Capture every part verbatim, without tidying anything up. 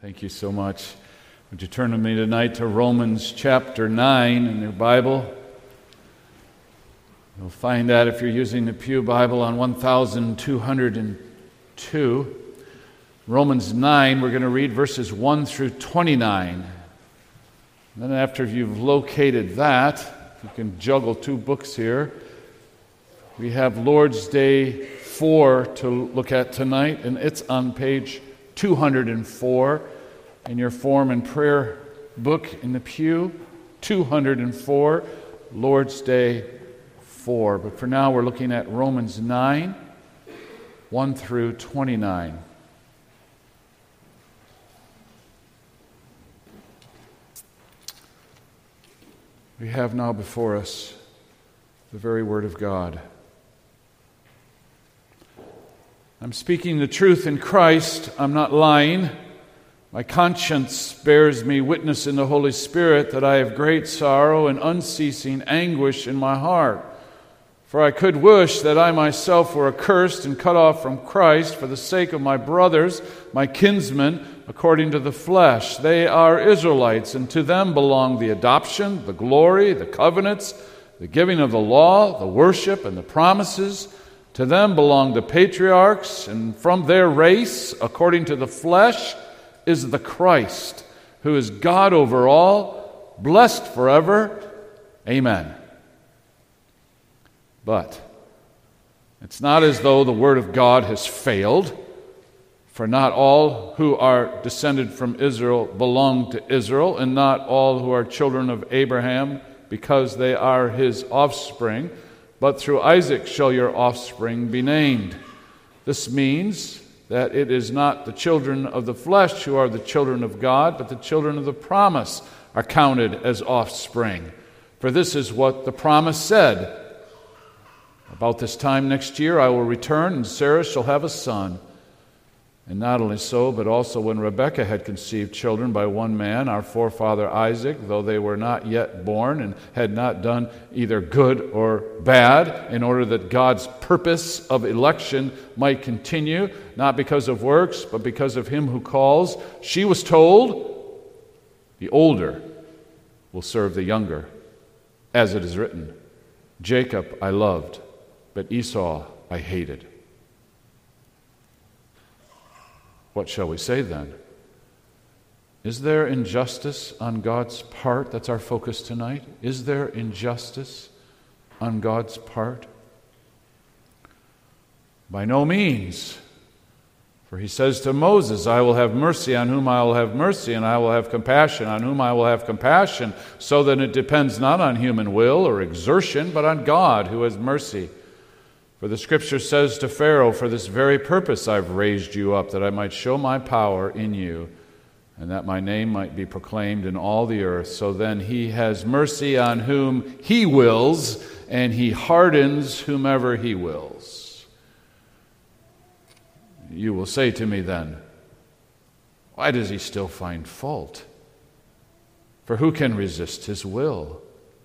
Thank you so much. Would you turn with me tonight to Romans chapter nine in your Bible? You'll find that if you're using the Pew Bible on one thousand two hundred two. Romans nine, we're going to read verses one through twenty-nine. And then after you've located that, you can juggle two books here. We have Lord's Day four to look at tonight, and it's on page two hundred four in your form and prayer book in the pew. two hundred four, Lord's Day four. But for now, we're looking at Romans nine, one through twenty-nine. We have now before us the very Word of God. I'm speaking the truth in Christ. I'm not lying. My conscience bears me witness in the Holy Spirit that I have great sorrow and unceasing anguish in my heart. For I could wish that I myself were accursed and cut off from Christ for the sake of my brothers, my kinsmen, according to the flesh. They are Israelites, and to them belong the adoption, the glory, the covenants, the giving of the law, the worship, and the promises. To them belong the patriarchs, and from their race, according to the flesh, is the Christ, who is God over all, blessed forever. Amen. But it's not as though the word of God has failed, for not all who are descended from Israel belong to Israel, and not all who are children of Abraham, because they are his offspring. But through Isaac shall your offspring be named. This means that it is not the children of the flesh who are the children of God, but the children of the promise are counted as offspring. For this is what the promise said: about this time next year I will return, and Sarah shall have a son. And not only so, but also when Rebekah had conceived children by one man, our forefather Isaac, though they were not yet born and had not done either good or bad, in order that God's purpose of election might continue, not because of works, but because of him who calls, she was told, the older will serve the younger, as it is written, Jacob I loved, but Esau I hated. What shall we say then? Is there injustice on God's part? That's our focus tonight. Is there injustice on God's part? By no means. For he says to Moses, I will have mercy on whom I will have mercy, and I will have compassion on whom I will have compassion, so that it depends not on human will or exertion, but on God who has mercy. For the Scripture says to Pharaoh, for this very purpose I've raised you up, that I might show my power in you, and that my name might be proclaimed in all the earth. So then he has mercy on whom he wills, and he hardens whomever he wills. You will say to me then, why does he still find fault? For who can resist his will?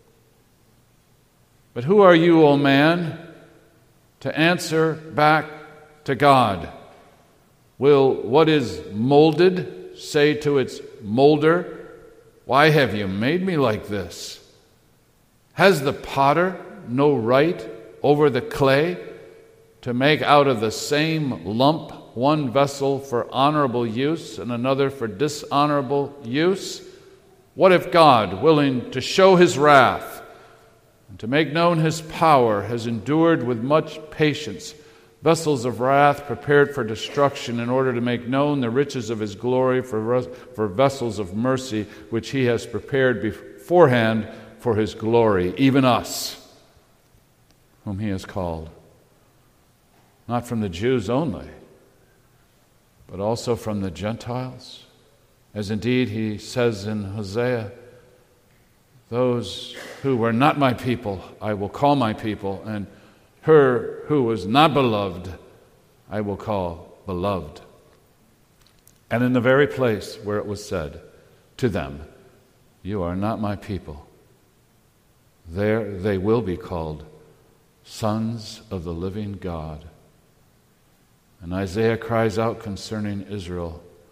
But who are you, O man, to answer back to God? Will what is molded say to its molder, why have you made me like this? Has the potter no right over the clay to make out of the same lump one vessel for honorable use and another for dishonorable use? What if God, willing to show his wrath and to make known his power, has endured with much patience vessels of wrath prepared for destruction, in order to make known the riches of his glory for, for vessels of mercy, which he has prepared beforehand for his glory, even us, whom he has called, not from the Jews only, but also from the Gentiles, as indeed he says in Hosea, those who were not my people, I will call my people, and her who was not beloved, I will call beloved. And in the very place where it was said to them, you are not my people, there they will be called sons of the living God. And Isaiah cries out concerning Israel,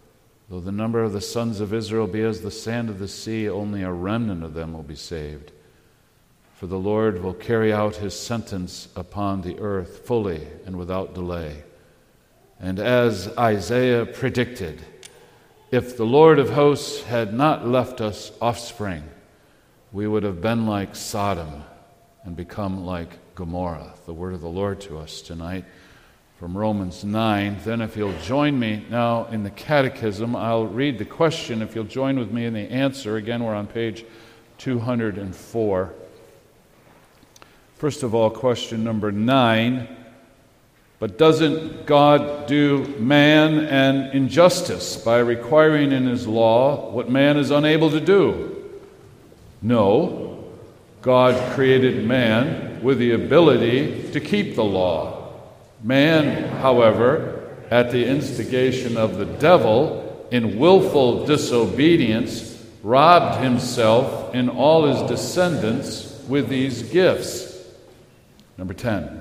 Though the number of the sons of Israel be as the sand of the sea, only a remnant of them will be saved. For the Lord will carry out his sentence upon the earth fully and without delay. And as Isaiah predicted, if the Lord of hosts had not left us offspring, we would have been like Sodom and become like Gomorrah. The word of the Lord to us tonight from Romans nine. Then if you'll join me now in the Catechism, I'll read the question. If you'll join with me in the answer. Again, we're on page two hundred four. First of all, question number nine. But doesn't God do man an injustice by requiring in his law what man is unable to do? No. God created man with the ability to keep the law. Man, however, at the instigation of the devil, in willful disobedience, robbed himself and all his descendants with these gifts. Number ten.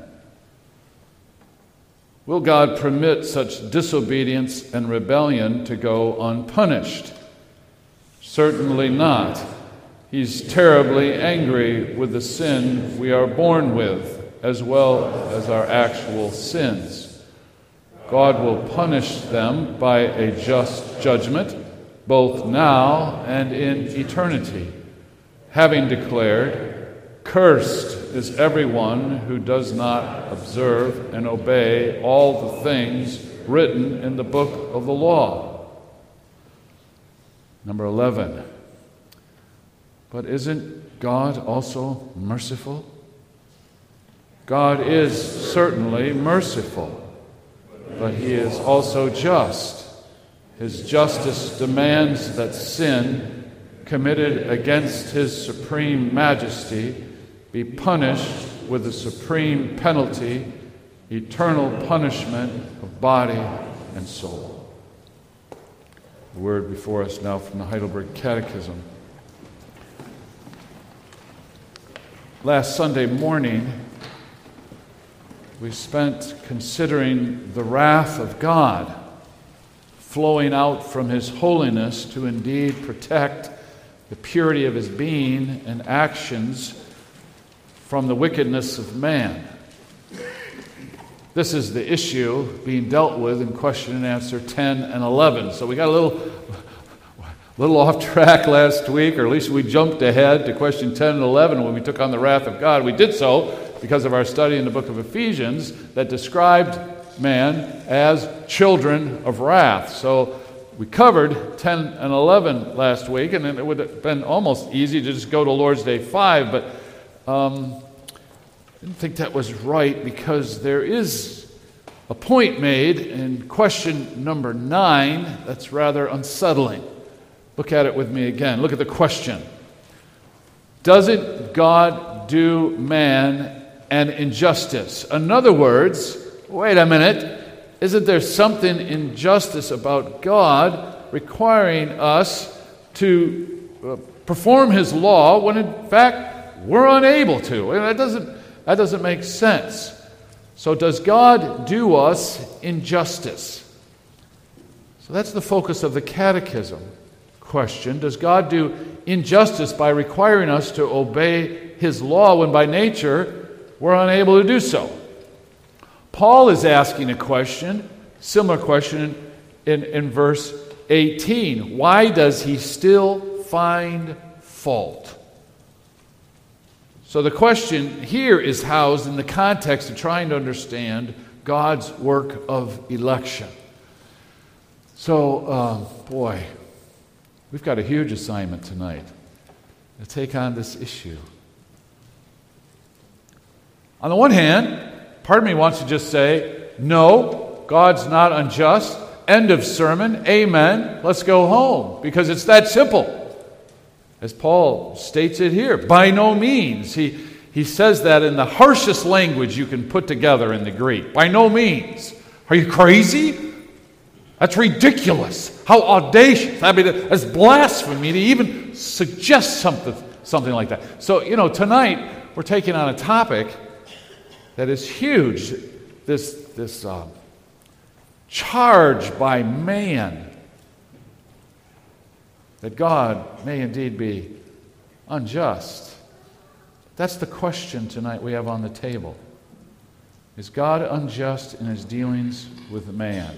Will God permit such disobedience and rebellion to go unpunished? Certainly not. He's terribly angry with the sin we are born with, as well as our actual sins. God will punish them by a just judgment, both now and in eternity, having declared, "Cursed is everyone who does not observe and obey all the things written in the book of the law." Number eleven. But isn't God also merciful? God is certainly merciful, but he is also just. His justice demands that sin committed against his supreme majesty be punished with the supreme penalty, eternal punishment of body and soul. The word before us now from the Heidelberg Catechism. Last Sunday morning, we spent considering the wrath of God flowing out from his holiness to indeed protect the purity of his being and actions from the wickedness of man. This is the issue being dealt with in question and answer ten and eleven. So we got a little, little off track last week, or at least we jumped ahead to question ten and eleven when we took on the wrath of God. We did so because of our study in the book of Ephesians that described man as children of wrath. So we covered ten and eleven last week, and it would have been almost easy to just go to Lord's Day five, but um, I didn't think that was right because there is a point made in question number nine that's rather unsettling. Look at it with me again. Look at the question. Doesn't God do man an injustice? In other words, wait a minute, isn't there something injustice about God requiring us to uh, perform his law when in fact we're unable to? And that doesn't, that doesn't make sense. So does God do us injustice? So that's the focus of the catechism question. Does God do injustice by requiring us to obey his law when by nature we're unable to do so? Paul is asking a question, similar question in, in verse eighteen. Why does he still find fault? So the question here is housed in the context of trying to understand God's work of election. So, um, boy, we've got a huge assignment tonight to take on this issue. On the one hand, part of me wants to just say, no, God's not unjust. End of sermon. Amen. Let's go home. Because it's that simple. As Paul states it here, by no means. He, he says that in the harshest language you can put together in the Greek. By no means. Are you crazy? That's ridiculous. How audacious. I mean, it's blasphemy to even suggest something, something like that. So, you know, tonight we're taking on a topic that is huge. This, this uh, charge by man that God may indeed be unjust? That's the question tonight we have on the table. Is God unjust in his dealings with man?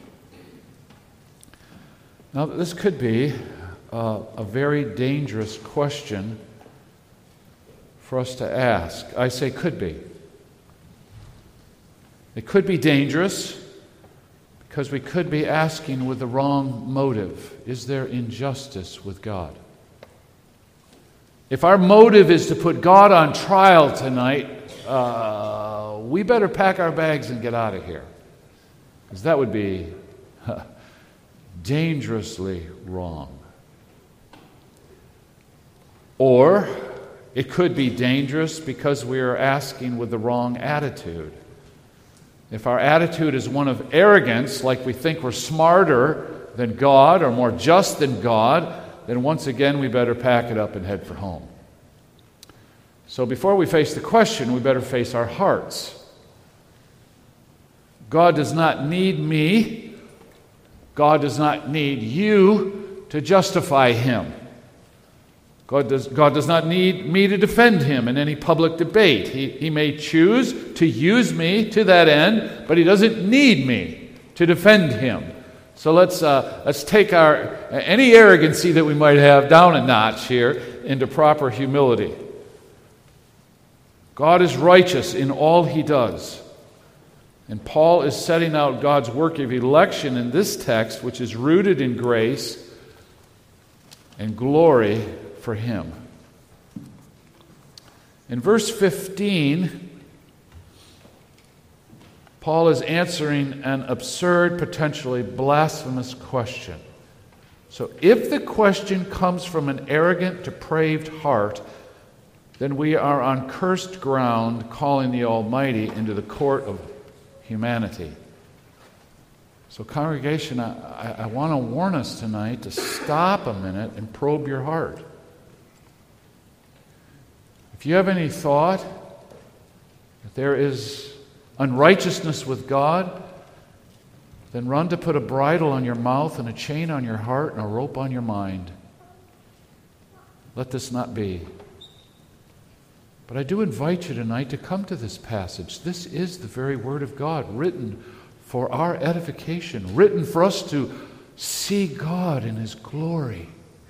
Now, this could be uh, a very dangerous question for us to ask. I say could be. It could be dangerous because we could be asking with the wrong motive. Is there injustice with God? If our motive is to put God on trial tonight, uh, we better pack our bags and get out of here, because that would be uh, dangerously wrong. Or it could be dangerous because we are asking with the wrong attitude. If our attitude is one of arrogance, like we think we're smarter than God or more just than God, then once again we better pack it up and head for home. So before we face the question, we better face our hearts. God does not need me. God does not need you to justify him. God does, God does not need me to defend him in any public debate. He, he may choose to use me to that end, but he doesn't need me to defend him. So let's uh, let's take our any arrogancy that we might have down a notch here into proper humility. God is righteous in all he does. And Paul is setting out God's work of election in this text, which is rooted in grace and glory for him. In verse fifteen, Paul is answering an absurd, potentially blasphemous question. So if the question comes from an arrogant, depraved heart, then we are on cursed ground, calling the Almighty into the court of humanity. So congregation, I, I, I want to warn us tonight to stop a minute and probe your heart. If you have any thought that there is unrighteousness with God, then run to put a bridle on your mouth and a chain on your heart and a rope on your mind. Let this not be. But I do invite you tonight to come to this passage. This is the very Word of God, written for our edification, written for us to see God in his glory.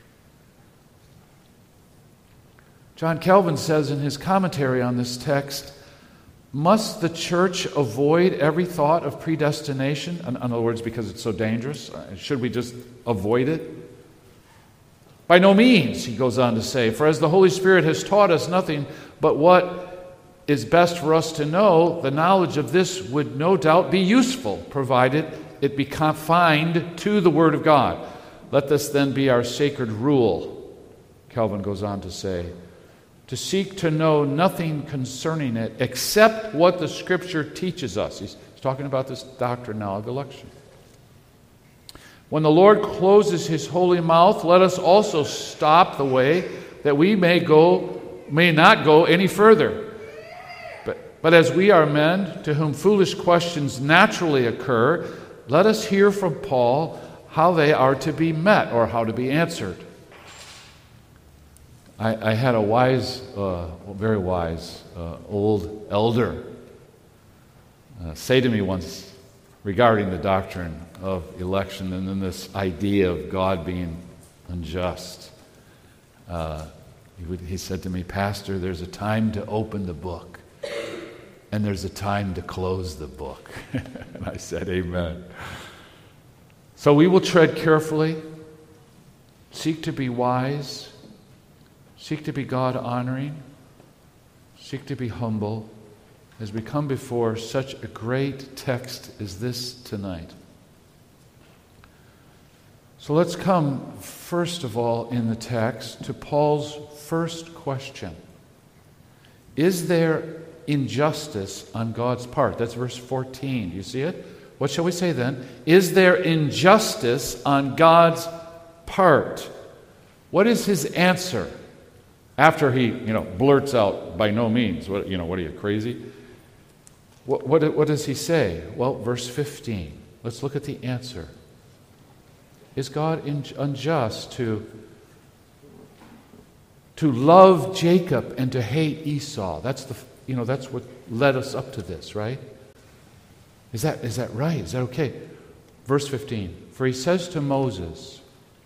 John Calvin says in his commentary on this text, must the church avoid every thought of predestination? In other words, because it's so dangerous, should we just avoid it? By no means, he goes on to say, for as the Holy Spirit has taught us nothing but what is best for us to know, the knowledge of this would no doubt be useful, provided it be confined to the Word of God. Let this then be our sacred rule, Calvin goes on to say, to seek to know nothing concerning it except what the Scripture teaches us. He's talking about this doctrine now of election. When the Lord closes his holy mouth, let us also stop the way that we may go, may not go any further. But, but as we are men to whom foolish questions naturally occur, let us hear from Paul how they are to be met or how to be answered. I, I had a wise, uh, very wise, uh, old elder uh, say to me once regarding the doctrine of election and then this idea of God being unjust. Uh, he, would, he said to me, Pastor, there's a time to open the book and there's a time to close the book. And I said, amen. So we will tread carefully, seek to be wise, seek to be God-honoring, seek to be humble as we come before such a great text as this tonight. So let's come, first of all, in the text to Paul's first question. Is there injustice on God's part? That's verse fourteen. Do you see it? What shall we say then? Is there injustice on God's part? What is his answer? After he, you know, blurts out, by no means, what, you know, what are you, crazy? What, what, what does he say? Well, verse fifteen. Let's look at the answer. Is God in, unjust to, to love Jacob and to hate Esau? That's the you know that's what led us up to this, right? Is that is that right? Is that okay? Verse fifteen. For he says to Moses,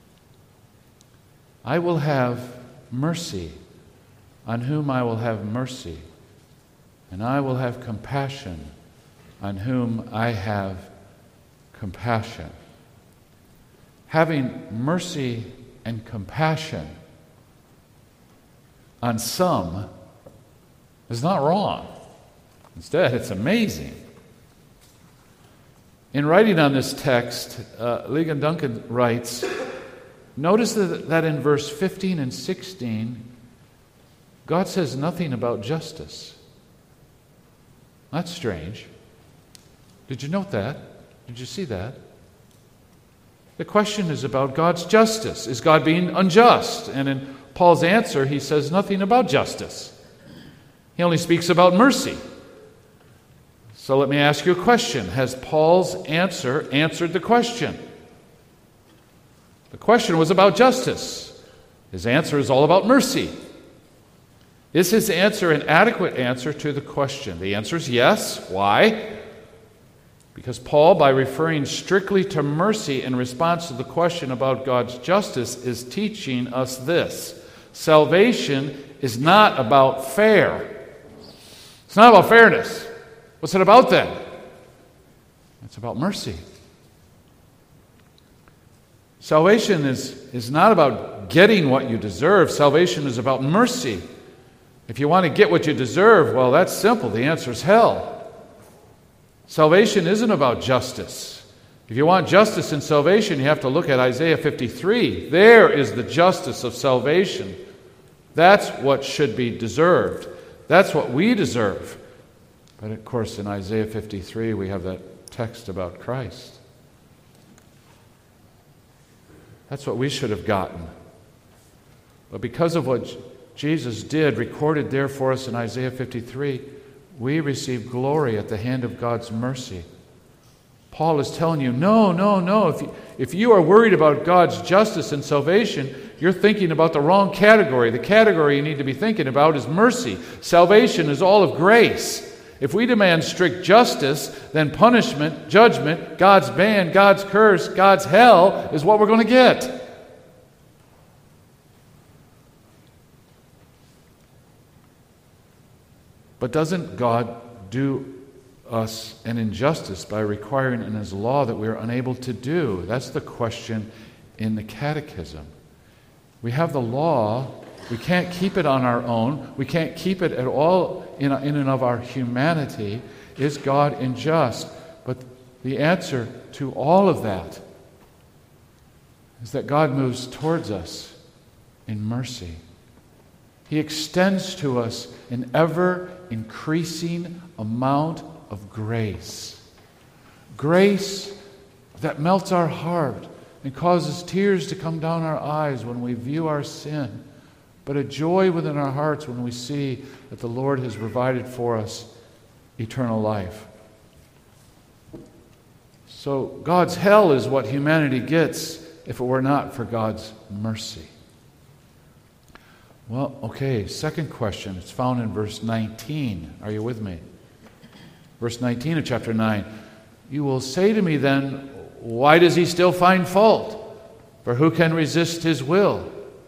I will have mercy on whom I will have mercy, and I will have compassion on whom I have compassion. Having mercy and compassion on some is not wrong. Instead, it's amazing. In writing on this text, uh, Ligon Duncan writes, notice that, that in verse fifteen and sixteen, God says nothing about justice. That's strange. Did you note that? Did you see that? The question is about God's justice. Is God being unjust? And in Paul's answer, he says nothing about justice. He only speaks about mercy. So let me ask you a question. Has Paul's answer answered the question? The question was about justice. His answer is all about mercy. Is his answer an adequate answer to the question? The answer is yes. Why? Because Paul, by referring strictly to mercy in response to the question about God's justice, is teaching us this. Salvation is not about fair. It's not about fairness. What's it about then? It's about mercy. Salvation is, is not about getting what you deserve. Salvation is about mercy. If you want to get what you deserve, well, that's simple. The answer is hell. Salvation isn't about justice. If you want justice in salvation, you have to look at Isaiah fifty-three. There is the justice of salvation. That's what should be deserved. That's what we deserve. But of course, in Isaiah fifty-three, we have that text about Christ. That's what we should have gotten. But because of what Jesus did, recorded there for us in Isaiah fifty-three, we receive glory at the hand of God's mercy. Paul is telling you, no, no, no. If you, if you are worried about God's justice and salvation, you're thinking about the wrong category. The category you need to be thinking about is mercy. Salvation is all of grace. If we demand strict justice, then punishment, judgment, God's ban, God's curse, God's hell is what we're going to get. But doesn't God do us an injustice by requiring in His law that we are unable to do? That's the question in the Catechism. We have the law. We can't keep it on our own. We can't keep it at all in, in and of our humanity. Is God unjust? But the answer to all of that is that God moves towards us in mercy. He extends to us an ever-increasing amount of grace. Grace that melts our heart and causes tears to come down our eyes when we view our sin, but a joy within our hearts when we see that the Lord has provided for us eternal life. So God's hell is what humanity gets if it were not for God's mercy. Well, okay, second question. It's found in verse nineteen. Are you with me? Verse nineteen of chapter nine. You will say to me then, why does he still find fault? For who can resist his will?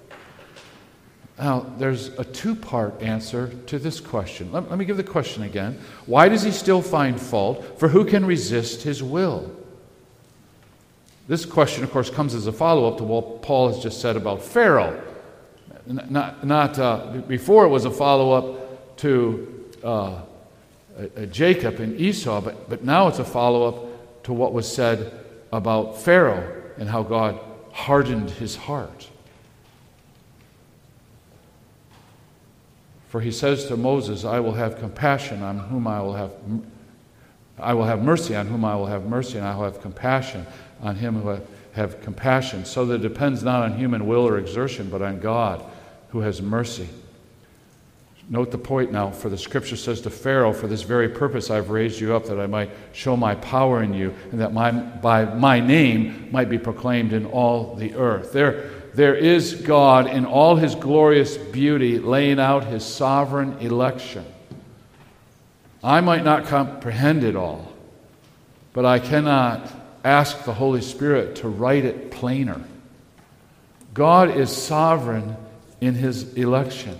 Now, there's a two-part answer to this question. Let, let me give the question again. Why does he still find fault? For who can resist his will? This question, of course, comes as a follow-up to what Paul has just said about Pharaoh. Not, not uh, before it was a follow-up to uh, uh, Jacob and Esau, but, but now it's a follow-up to what was said about Pharaoh and how God hardened his heart. For he says to Moses, I will have compassion on whom I will have I will have mercy on whom I will have mercy, and I will have compassion on him who have, have compassion. So that it depends not on human will or exertion, but on God who has mercy. Note the point now, for the scripture says to Pharaoh, for this very purpose I've raised you up, that I might show my power in you, and that my, by my name might be proclaimed in all the earth. There, there is God in all his glorious beauty laying out his sovereign election. I might not comprehend it all, but I cannot ask the Holy Spirit to write it plainer. God is sovereign in his election.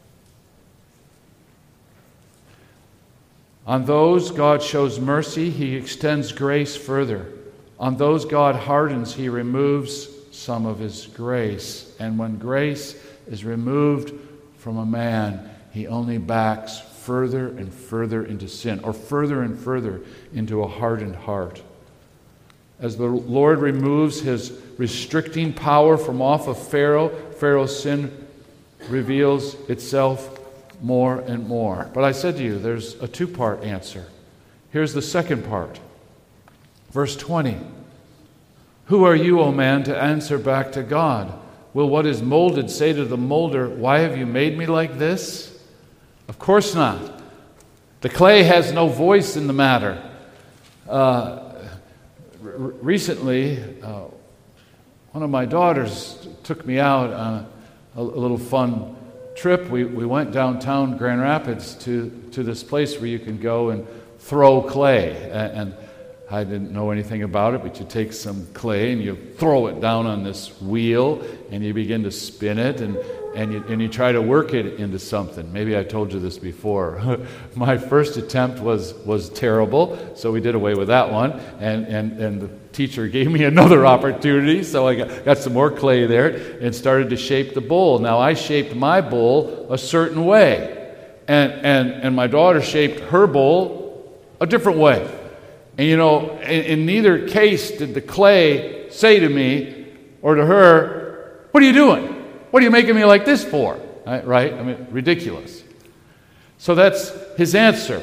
On those God shows mercy, he extends grace further. On those God hardens, he removes some of his grace. And when grace is removed from a man, he only backs further and further into sin, or further and further into a hardened heart. As the Lord removes his restricting power from off of Pharaoh, Pharaoh's sin reveals itself more and more. But I said to you, there's a two-part answer. Here's the second part. Verse twenty. Who are you, O man, to answer back to God? Will what is molded say to the molder, why have you made me like this? Of course not. The clay has no voice in the matter. Uh, r- recently, uh, one of my daughters took me out on a, a little fun trip. We we went downtown Grand Rapids to, to this place where you can go and throw clay. And, and I didn't know anything about it, but you take some clay and you throw it down on this wheel and you begin to spin it and, and, you, and you try to work it into something. Maybe I told you this before. My first attempt was, was terrible, so we did away with that one. And, and, and the teacher gave me another opportunity, so I got, got some more clay there and started to shape the bowl. Now, I shaped my bowl a certain way, and, and, and my daughter shaped her bowl a different way. And you know, in, in neither case did the clay say to me or to her, what are you doing? What are you making me like this for? Right? right? I mean, ridiculous. So that's his answer.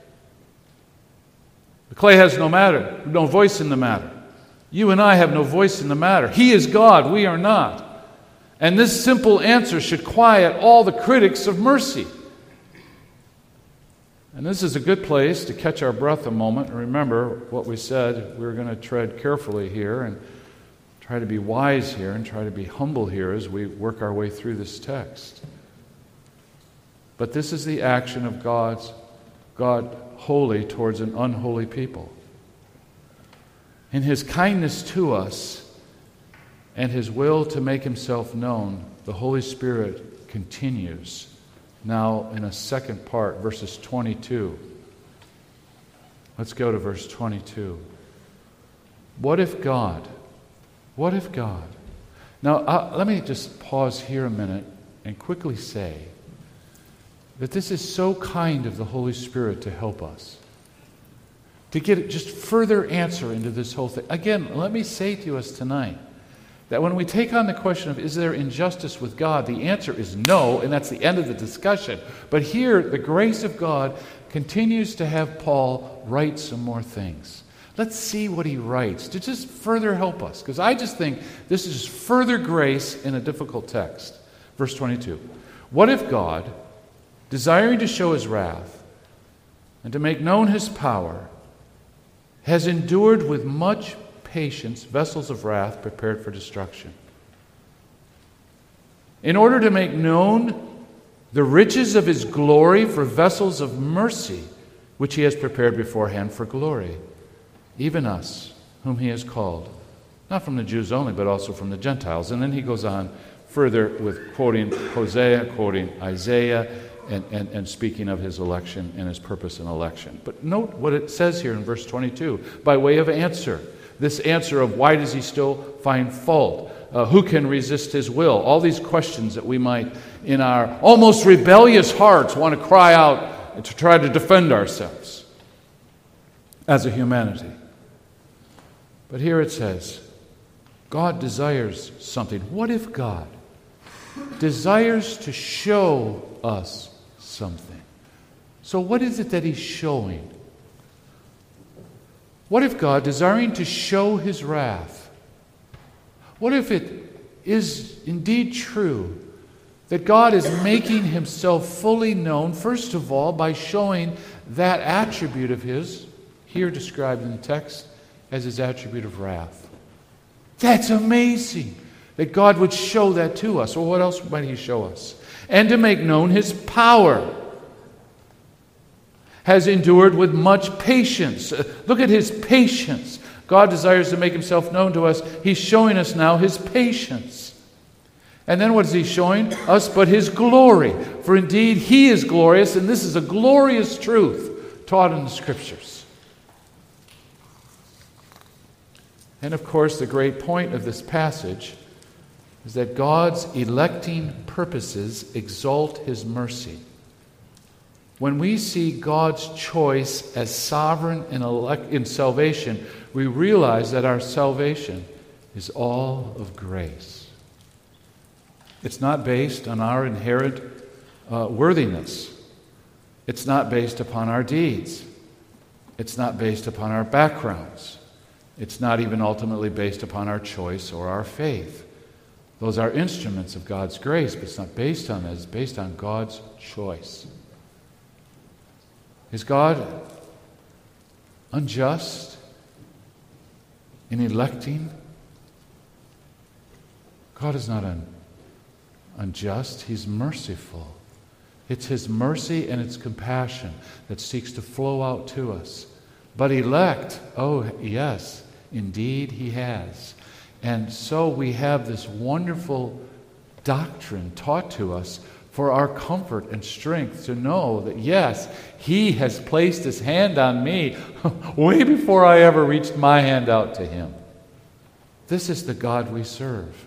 The clay has no matter, no voice in the matter. You and I have no voice in the matter. He is God, we are not. And this simple answer should quiet all the critics of mercy. And this is a good place to catch our breath a moment and remember what we said. We're going to tread carefully here and try to be wise here and try to be humble here as we work our way through this text. But this is the action of God's God holy towards an unholy people. In his kindness to us and his will to make himself known, the Holy Spirit continues. Now, in a second part, verses twenty-two. Let's go to verse twenty-two. What if God? What if God? Now, uh, let me just pause here a minute and quickly say that this is so kind of the Holy Spirit to help us, to get just further answer into this whole thing. Again, let me say to us tonight that when we take on the question of is there injustice with God, the answer is no, and that's the end of the discussion. But here, the grace of God continues to have Paul write some more things. Let's see what he writes to just further help us, because I just think this is further grace in a difficult text. Verse twenty-two. What if God, desiring to show his wrath and to make known his power, has endured with much patience vessels of wrath prepared for destruction, in order to make known the riches of his glory for vessels of mercy, which he has prepared beforehand for glory, even us, whom he has called, not from the Jews only, but also from the Gentiles. And then he goes on further with quoting Hosea, quoting Isaiah, and, and, and speaking of his election and his purpose in election. But note what it says here in verse twenty-two, by way of answer. This answer of why does he still find fault? Uh, who can resist his will? All these questions that we might, in our almost rebellious hearts, want to cry out and to try to defend ourselves as a humanity. But here it says, God desires something. What if God desires to show us something? So what is it that he's showing? What if God, desiring to show his wrath, what if it is indeed true That God is making himself fully known, first of all, by showing that attribute of his, here described in the text as his attribute of wrath. That's amazing that God would show that to us. Well, what else might he show us? And to make known his power. Has endured with much patience. Look at his patience. God desires to make himself known to us. He's showing us now his patience. And then what is he showing us? But his glory. For indeed he is glorious, and this is a glorious truth taught in the Scriptures. And of course, the great point of this passage is that God's electing purposes exalt his mercy. When we see God's choice as sovereign in, elect, in salvation, we realize that our salvation is all of grace. It's not based on our inherent uh, worthiness. It's not based upon our deeds. It's not based upon our backgrounds. It's not even ultimately based upon our choice or our faith. Those are instruments of God's grace, but it's not based on that. It's based on God's choice. Is God unjust in electing? God is not un, unjust. He's merciful. It's his mercy and its compassion that seeks to flow out to us. But elect, oh yes, indeed he has. And so we have this wonderful doctrine taught to us for our comfort and strength to know that, yes, he has placed his hand on me way before I ever reached my hand out to him. This is the God we serve.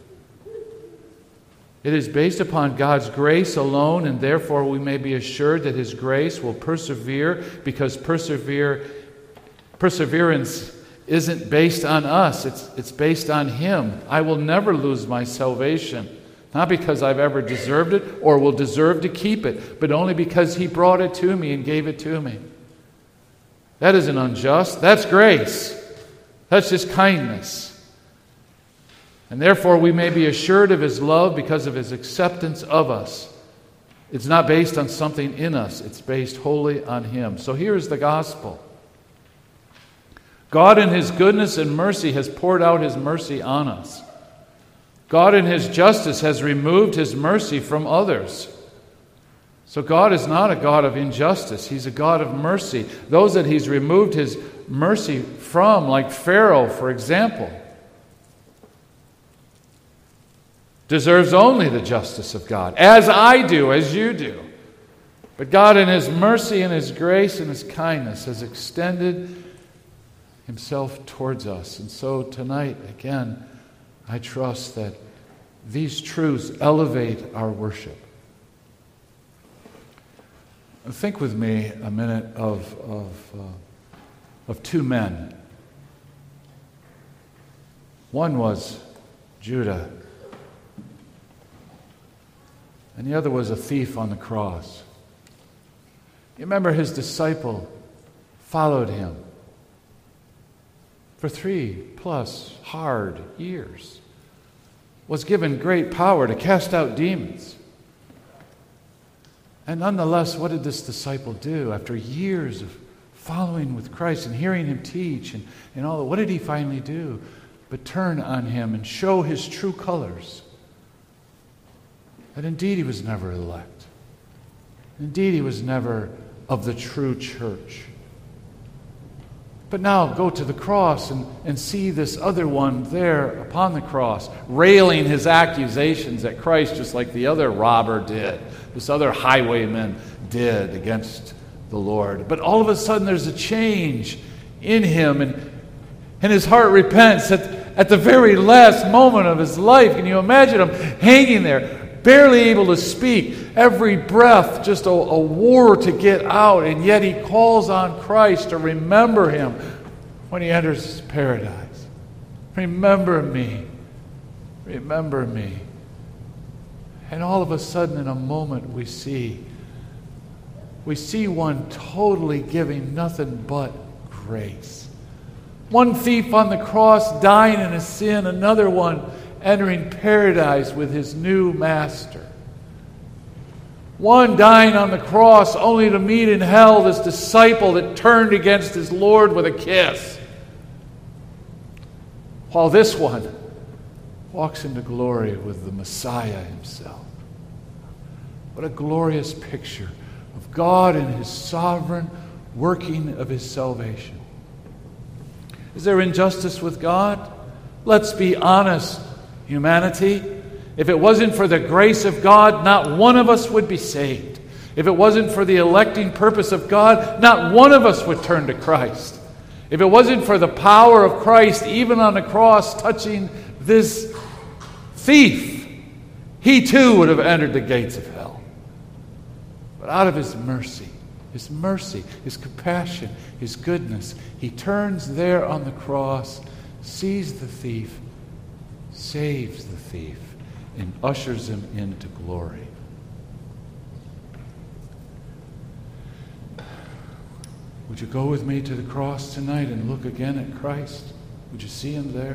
It is based upon God's grace alone, and therefore we may be assured that his grace will persevere, because persevere, perseverance isn't based on us. It's, it's based on him. I will never lose my salvation. Not because I've ever deserved it or will deserve to keep it, but only because he brought it to me and gave it to me. That isn't unjust. That's grace. That's just kindness. And therefore we may be assured of his love because of his acceptance of us. It's not based on something in us. It's based wholly on him. So here's the gospel. God in his goodness and mercy has poured out his mercy on us. God in his justice has removed his mercy from others. So God is not a God of injustice. He's a God of mercy. Those that he's removed his mercy from, like Pharaoh, for example, deserves only the justice of God, as I do, as you do. But God in his mercy and his grace and his kindness has extended himself towards us. And so tonight, again, I trust that these truths elevate our worship. Think with me a minute of, of, uh, of two men. One was Judah, and the other was a thief on the cross. You remember his disciple followed him for three plus hard years, was given great power to cast out demons. And nonetheless, what did this disciple do after years of following with Christ and hearing him teach and, and all that? What did he finally do but turn on him and show his true colors? That indeed he was never elect. Indeed he was never of the true church. But now go to the cross and, and see this other one there upon the cross, railing his accusations at Christ just like the other robber did, this other highwayman did against the Lord. But all of a sudden there's a change in him, and, and his heart repents at, at the very last moment of his life. Can you imagine him hanging there, barely able to speak, every breath just a, a war to get out, and yet he calls on Christ to remember him when he enters paradise. Remember me. Remember me. And all of a sudden, in a moment, we see, we see one totally giving nothing but grace. One thief on the cross dying in his sin, another one entering paradise with his new master. One dying on the cross only to meet in hell this disciple that turned against his Lord with a kiss. While this one walks into glory with the Messiah himself. What a glorious picture of God and his sovereign working of his salvation. Is there injustice with God? Let's be honest, humanity. If it wasn't for the grace of God, not one of us would be saved. If it wasn't for the electing purpose of God, not one of us would turn to Christ. If it wasn't for the power of Christ, even on the cross, touching this thief, he too would have entered the gates of hell. But out of his mercy, his mercy, his compassion, his goodness, he turns there on the cross, sees the thief, saves the thief, and ushers him into glory. Would you go with me to the cross tonight and look again at Christ? Would you see him there?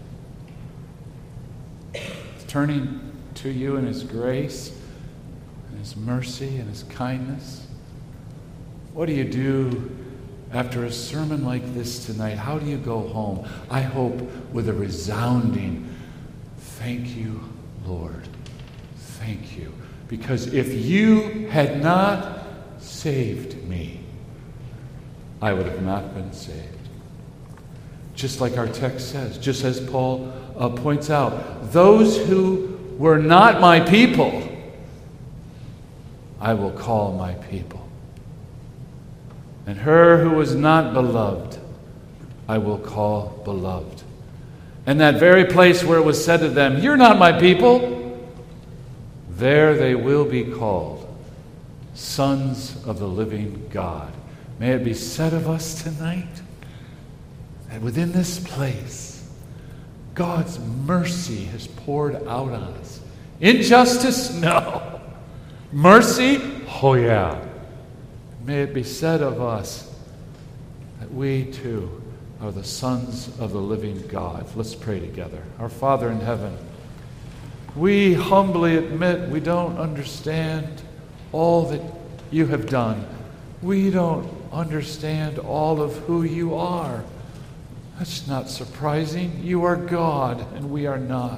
Turning to you in his grace and his mercy and his kindness. What do you do after a sermon like this tonight? How do you go home? I hope with a resounding, thank you, Lord. Thank you. Because if you had not saved me, I would have not been saved. Just like our text says, just as Paul uh, points out, those who were not my people, I will call my people. And her who was not beloved, I will call beloved. And that very place where it was said to them, you're not my people, there they will be called sons of the living God. May it be said of us tonight that within this place, God's mercy has poured out on us. Injustice? No. Mercy? Oh yeah. May it be said of us that we too are the sons of the living God. Let's pray together. Our Father in heaven, we humbly admit we don't understand all that you have done. We don't understand all of who you are. That's not surprising. You are God and we are not.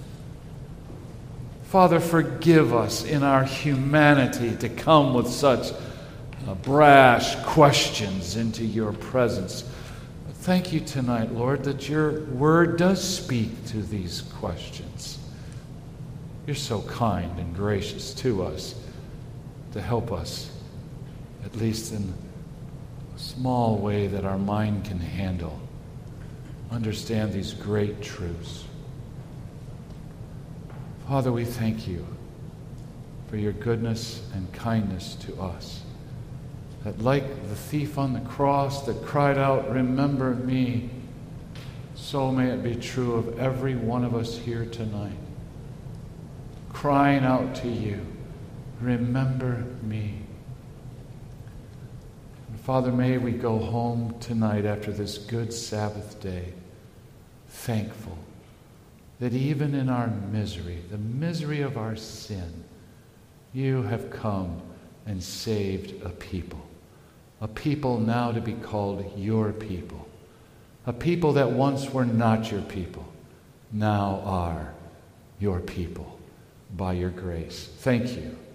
Father, forgive us in our humanity to come with such uh, brash questions into your presence. Thank you tonight, Lord, that your word does speak to these questions. You're so kind and gracious to us to help us, at least in a small way that our mind can handle, understand these great truths. Father, we thank you for your goodness and kindness to us. That like the thief on the cross that cried out, remember me, so may it be true of every one of us here tonight. Crying out to you, remember me. And Father, may we go home tonight after this good Sabbath day, thankful that even in our misery, the misery of our sin, you have come and saved a people. A people now to be called your people. A people that once were not your people, now are your people by your grace. Thank you.